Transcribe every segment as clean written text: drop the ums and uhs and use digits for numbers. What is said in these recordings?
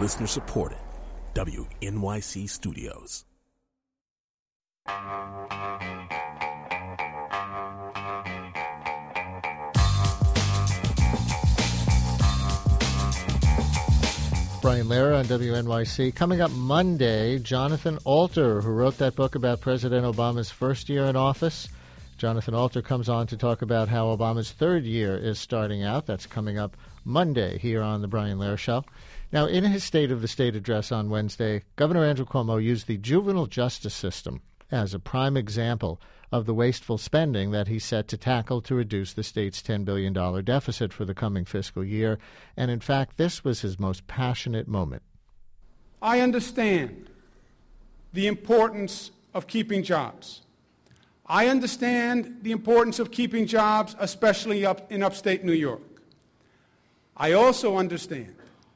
Listener supported. WNYC Studios. Brian Lehrer on WNYC. Coming up Monday, Jonathan Alter, who wrote that book about President Obama's first year in office. Jonathan Alter comes on to talk about how Obama's third year is starting out. That's coming up Monday here on the Brian Lehrer Show. Now, in his State of the State address on Wednesday, Governor Andrew Cuomo used the juvenile justice system as a prime example of the wasteful spending that he's set to tackle to reduce the state's $10 billion deficit for the coming fiscal year. And in fact, this was his most passionate moment. I understand the importance of keeping jobs. I understand the importance of keeping jobs, especially in upstate New York. I also understand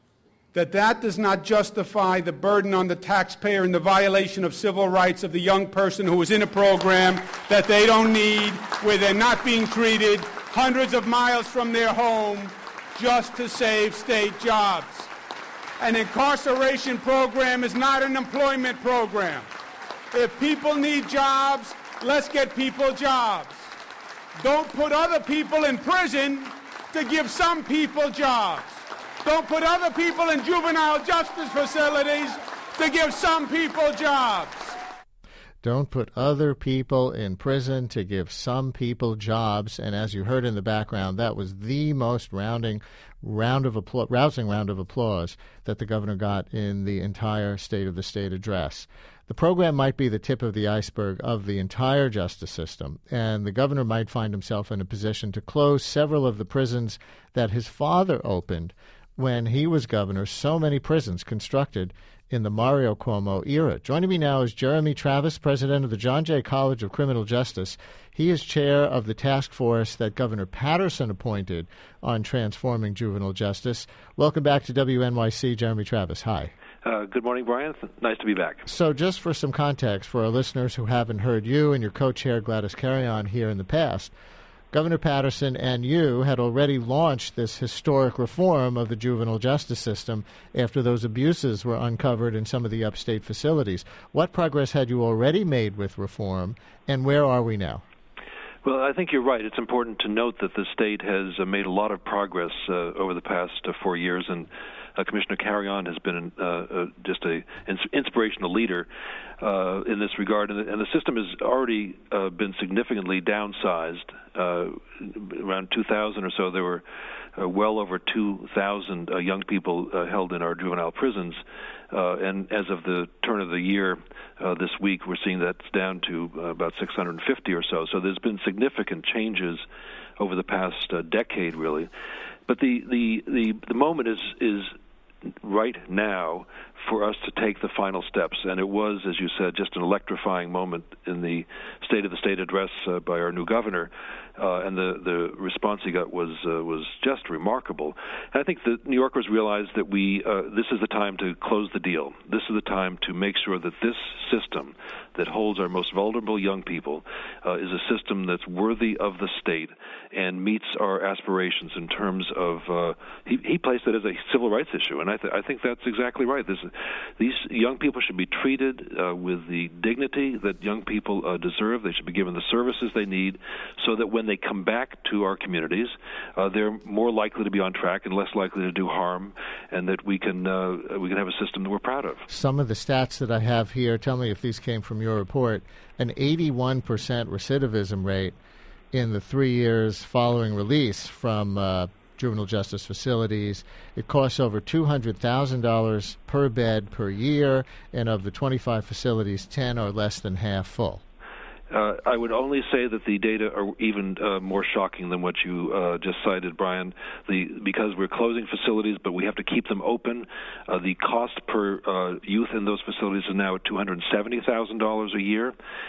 that does not justify the burden on the taxpayer and the violation of civil rights of the young person who is in a program that they don't need, where they're not being treated hundreds of miles from their home just to save state jobs. An incarceration program is not an employment program. If people need jobs, let's get people jobs. Don't put other people in prison to give some people jobs. Don't put other people in juvenile justice facilities to give some people jobs. Don't put other people in prison to give some people jobs. And as you heard in the background, that was the most rousing round of applause that the governor got in the entire State of the State address. The program might be the tip of the iceberg of the entire justice system, and the governor might find himself in a position to close several of the prisons that his father opened when he was governor, so many prisons constructed in the Mario Cuomo era. Joining me now is Jeremy Travis, president of the John Jay College of Criminal Justice. He is chair of the task force that Governor Patterson appointed on transforming juvenile justice. Welcome back to WNYC, Jeremy Travis. Hi. Good morning, Brian. Nice to be back. So just for some context for our listeners who haven't heard you and your co-chair Gladys Carrion here in the past, Governor Patterson and you had already launched this historic reform of the juvenile justice system after those abuses were uncovered in some of the upstate facilities. What progress had you already made with reform, and where are we now? Well, I think you're right. It's important to note that the state has made a lot of progress over the past 4 years, and Commissioner Carrion has been just an inspirational leader in this regard, and the system has already been significantly downsized. Around 2000 or so, there were well over 2,000 young people held in our juvenile prisons, and as of the turn of the year this week, we're seeing that's down to about 650 or so. So there's been significant changes over the past decade, really. But the moment is right now for us to take the final steps. And it was, as you said, just an electrifying moment in the State of the State address by our new governor. And the response he got was just remarkable. And I think the New Yorkers realized that this is the time to close the deal. This is the time to make sure that this system that holds our most vulnerable young people is a system that's worthy of the state and meets our aspirations in terms of he placed it as a civil rights issue, and I think that's exactly right. These young people should be treated with the dignity that young people deserve. They should be given the services they need so that when they come back to our communities, they're more likely to be on track and less likely to do harm, and that we can have a system that we're proud of. Some of the stats that I have here, tell me if these came from your report, an 81% recidivism rate in the 3 years following release from juvenile justice facilities. It costs over $200,000 per bed per year, and of the 25 facilities, 10 are less than half full. I would only say that the data are even more shocking than what you just cited, Brian. Because we're closing facilities, but we have to keep them open, the cost per youth in those facilities is now at $270,000 a year.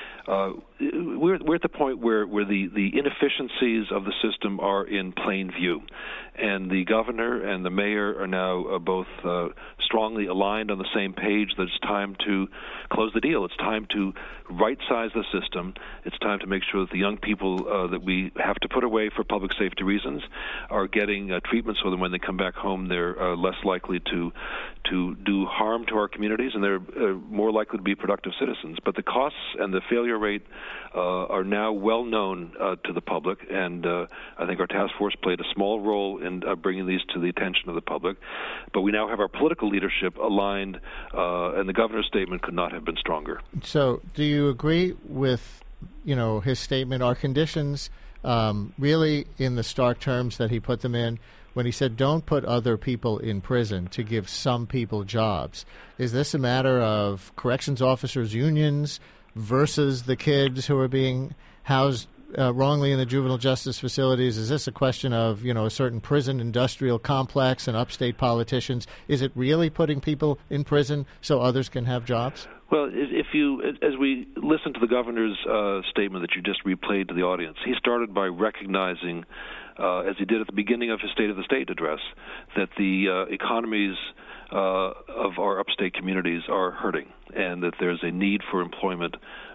We're at the point where the inefficiencies of the system are in plain view, and the governor and the mayor are now both strongly aligned on the same page that it's time to close the deal. It's time to right-size the system. It's time to make sure that the young people that we have to put away for public safety reasons are getting treatment so that when they come back home, they're less likely to to do harm to our communities, and they're more likely to be productive citizens. But the costs and the failure rate are now well known to the public, and I think our task force played a small role in bringing these to the attention of the public. But we now have our political leadership aligned, and the governor's statement could not have been stronger. So do you agree with, his statement? Are conditions really in the stark terms that he put them in when he said don't put other people in prison to give some people jobs? Is this a matter of corrections officers' unions versus the kids who are being housed wrongly in the juvenile justice facilities? Is this a question of, a certain prison industrial complex and upstate politicians? Is it really putting people in prison so others can have jobs? Well, as we listen to the governor's statement that you just replayed to the audience, he started by recognizing, as he did at the beginning of his State of the State address, that the economies of our upstate communities are hurting, and that there's a need for employment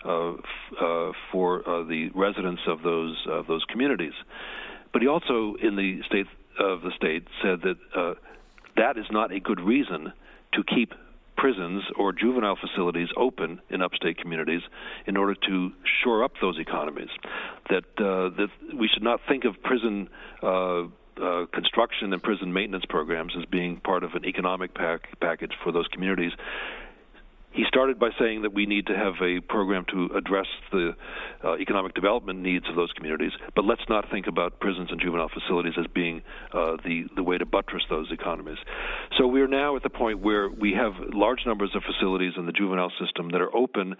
for the residents of those communities. But he also, in the State of the State, said that that is not a good reason to keep prisons or juvenile facilities open in upstate communities in order to shore up those economies. That we should not think of prison construction and prison maintenance programs as being part of an economic package for those communities. He started by saying that we need to have a program to address the economic development needs of those communities, but let's not think about prisons and juvenile facilities as being the way to buttress those economies. So we're now at the point where we have large numbers of facilities in the juvenile system that are open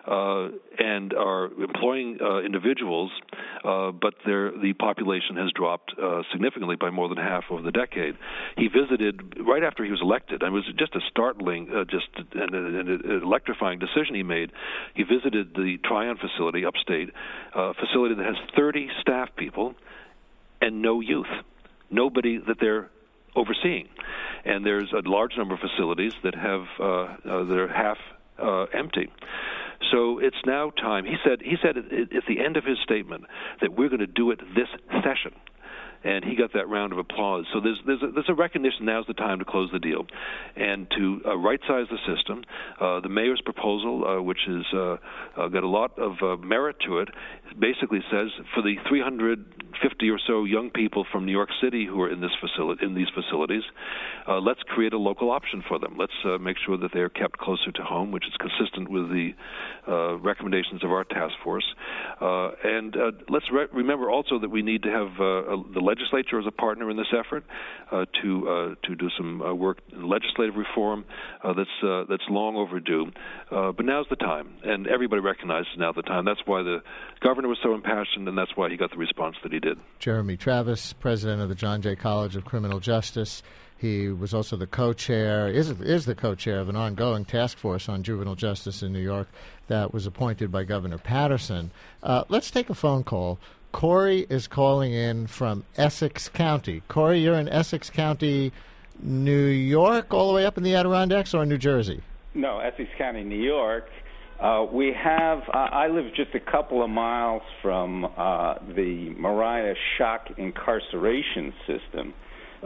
and are employing individuals, but the population has dropped significantly by more than half over the decade. He visited right after he was elected, and it was just a startling, an electrifying decision he made. He visited the Tryon facility upstate, a facility that has 30 staff people and no youth, nobody that they're overseeing. And there's a large number of facilities that have that are half empty. So it's now time. He said at the end of his statement that we're going to do it this session. And he got that round of applause. So there's a recognition now's the time to close the deal and to right-size the system. The mayor's proposal, which has got a lot of merit to it, basically says for the 350 or so young people from New York City who are in these facilities, let's create a local option for them. Let's make sure that they're kept closer to home, which is consistent with the recommendations of our task force. And let's remember also that we need to have the legislature as a partner in this effort to do some work in legislative reform that's long overdue. But now's the time, and everybody recognizes now's the time. That's why the governor was so impassioned, and that's why he got the response that he did. Jeremy Travis, president of the John Jay College of Criminal Justice. He was also the co-chair, is the co-chair of an ongoing task force on juvenile justice in New York that was appointed by Governor Patterson. Let's take a phone call. Corey is calling in from Essex County. Corey, you're in Essex County, New York, all the way up in the Adirondacks, or in New Jersey? No, Essex County, New York. I live just a couple of miles from the Mariah Shock Incarceration System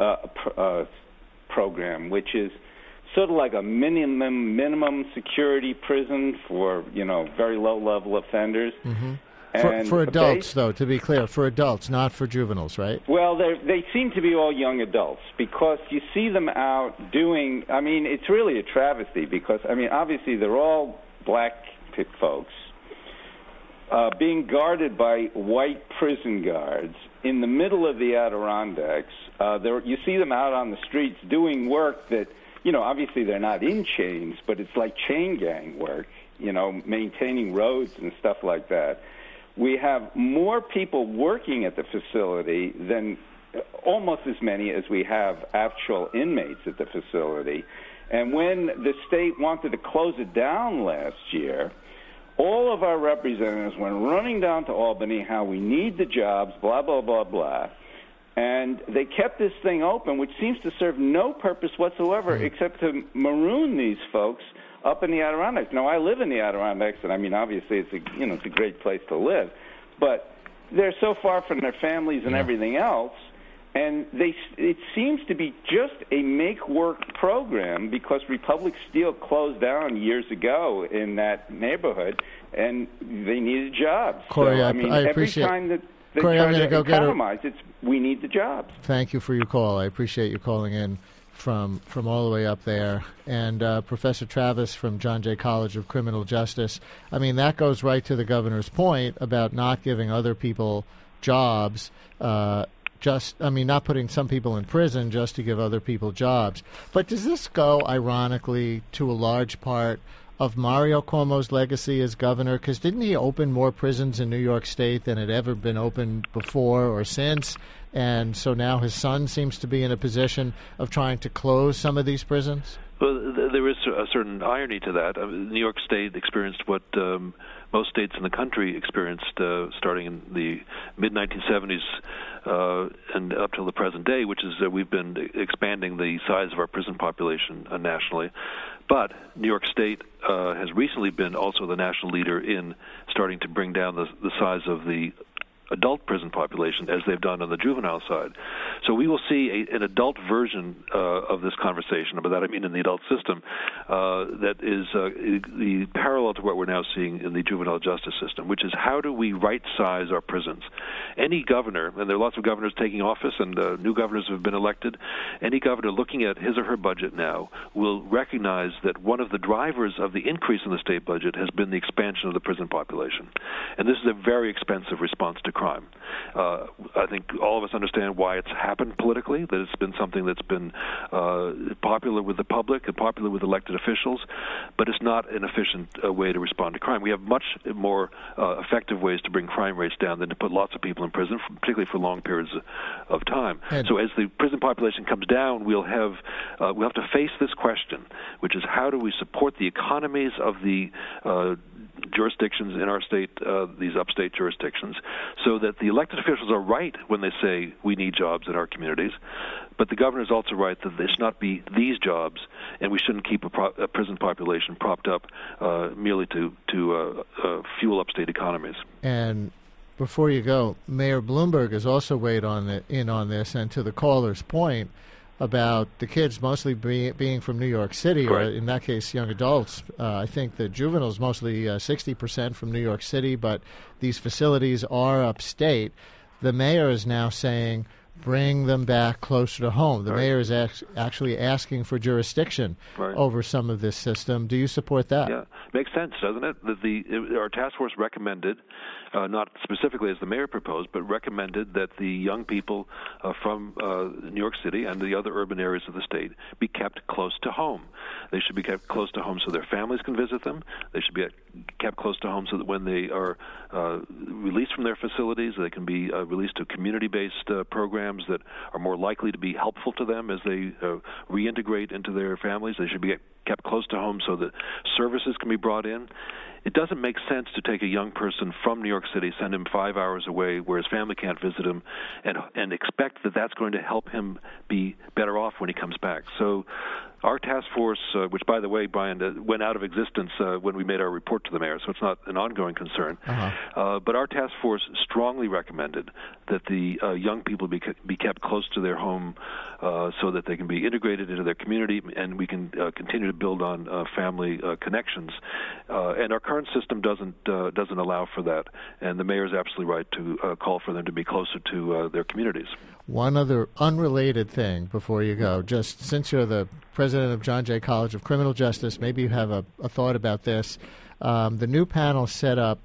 program, which is sort of like a minimum security prison for, very low-level offenders. Mm-hmm. For adults, though, to be clear, for adults, not for juveniles, right? Well, they seem to be all young adults because you see them out doing, it's really a travesty because, obviously they're all black folks being guarded by white prison guards in the middle of the Adirondacks. You see them out on the streets doing work that, obviously they're not in chains, but it's like chain gang work, maintaining roads and stuff like that. We have more people working at the facility than almost as many as we have actual inmates at the facility. And when the state wanted to close it down last year, all of our representatives went running down to Albany, how we need the jobs, blah, blah, blah, blah. And they kept this thing open, which seems to serve no purpose whatsoever except to maroon these folks up in the Adirondacks. Now, I live in the Adirondacks, and obviously it's a great place to live, but they're so far from their families and everything else, And it seems to be just a make-work program because Republic Steel closed down years ago in that neighborhood, and they needed jobs. Corey, so, I appreciate every time that they Corey, try to economize, we need the jobs. Thank you for your call. I appreciate you calling in from all the way up there. And Professor Travis from John Jay College of Criminal Justice, I mean, that goes right to the governor's point about not giving other people jobs, not putting some people in prison just to give other people jobs. But does this go, ironically, to a large part of Mario Cuomo's legacy as governor? Because didn't he open more prisons in New York State than had ever been opened before or since? And so now his son seems to be in a position of trying to close some of these prisons? Well, there is a certain irony to that. New York State experienced what most states in the country experienced starting in the mid-1970s and up till the present day, which is that we've been expanding the size of our prison population nationally. But New York State has recently been also the national leader in starting to bring down the size of the adult prison population as they've done on the juvenile side. So we will see an adult version of this conversation, by that I mean in the adult system, that is the parallel to what we're now seeing in the juvenile justice system, which is how do we right-size our prisons? Any governor, and there are lots of governors taking office and new governors have been elected, any governor looking at his or her budget now will recognize that one of the drivers of the increase in the state budget has been the expansion of the prison population. And this is a very expensive response to crime. I think all of us understand why it's happened politically, that it's been something that's been popular with the public and popular with elected officials, but it's not an efficient way to respond to crime. We have much more effective ways to bring crime rates down than to put lots of people in prison, particularly for long periods of time. So as the prison population comes down, we'll have to face this question, which is how do we support the economies of the jurisdictions in our state, these upstate jurisdictions, so that the elected officials are right when they say we need jobs in our communities, but the governor is also right that there should not be these jobs, and we shouldn't keep a prison population propped up merely to fuel upstate economies. And before you go, Mayor Bloomberg has also weighed in on this, and to the caller's point about the kids mostly being from New York City, or in that case, young adults. I think the juveniles mostly 60% from New York City, but these facilities are upstate. The mayor is now saying, bring them back closer to home. The mayor is actually asking for jurisdiction over some of this system. Do you support that? Yeah, makes sense, doesn't it? Our task force recommended, not specifically as the mayor proposed, but recommended that the young people from New York City and the other urban areas of the state be kept close to home. They should be kept close to home so their families can visit them. They should be kept close to home so that when they are released from their facilities, they can be released to community-based programs that are more likely to be helpful to them as they reintegrate into their families. They should be kept close to home so that services can be brought in. It doesn't make sense to take a young person from New York City, send him 5 hours away where his family can't visit him, and expect that that's going to help him be better off when he comes back. So our task force, which, by the way, Brian, went out of existence when we made our report to the mayor, so it's not an ongoing concern. But our task force strongly recommended that the young people be kept close to their home so that they can be integrated into their community and we can continue to build on family connections. And our current system doesn't allow for that, and the mayor is absolutely right to call for them to be closer to their communities. One other unrelated thing before you go, just since you're the president of John Jay College of Criminal Justice, maybe you have a thought about this. The new panel set up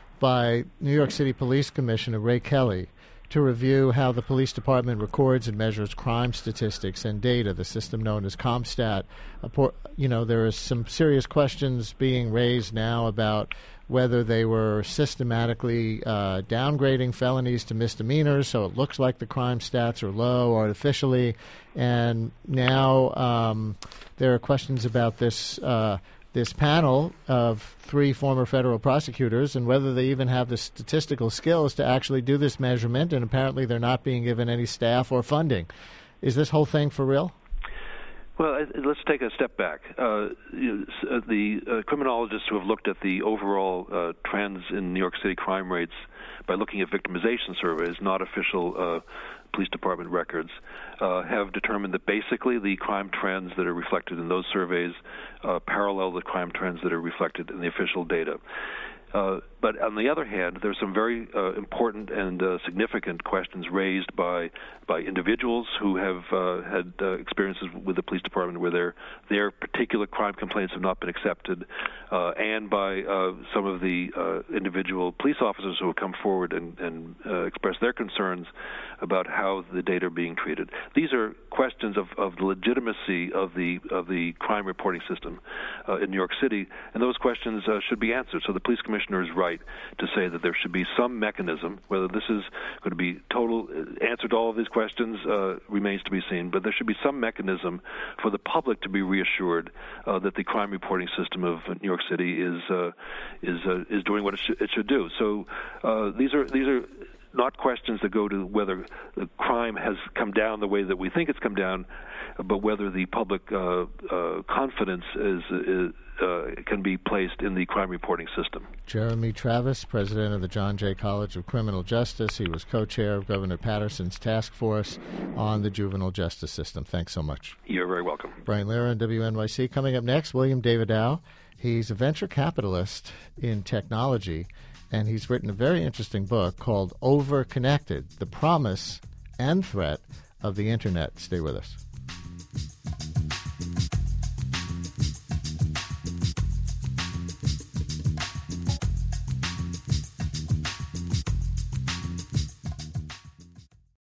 by New York City Police Commissioner Ray Kelly to review how the police department records and measures crime statistics and data, the system known as CompStat. There are some serious questions being raised now about whether they were systematically downgrading felonies to misdemeanors, so it looks like the crime stats are low artificially. And now there are questions about this panel of 3 former federal prosecutors and whether they even have the statistical skills to actually do this measurement, and apparently they're not being given any staff or funding. Is this whole thing for real? Well, let's take a step back. The criminologists who have looked at the overall trends in New York City crime rates by looking at victimization surveys, not official police department records have determined that basically the crime trends that are reflected in those surveys parallel the crime trends that are reflected in the official data. But on the other hand, there's some very important and significant questions raised by individuals who have had experiences with the police department where their particular crime complaints have not been accepted, and by some of the individual police officers who have come forward and expressed their concerns about how the data are being treated. These are questions of the legitimacy of the crime reporting system in New York City, and those questions should be answered. So the police commissioner is right to say that there should be some mechanism. Whether this is going to be total answer to all of these questions remains to be seen, but there should be some mechanism for the public to be reassured that the crime reporting system of New York City is doing what it should do. So these are not questions that go to whether the crime has come down the way that we think it's come down, but whether the public confidence can be placed in the crime reporting system. Jeremy Travis, president of the John Jay College of Criminal Justice. He was co-chair of Governor Patterson's task force on the juvenile justice system. Thanks so much. You're very welcome. Brian Lehrer on WNYC. Coming up next, William Davidow. He's a venture capitalist in technology, and he's written a very interesting book called Overconnected, The Promise and Threat of the Internet. Stay with us.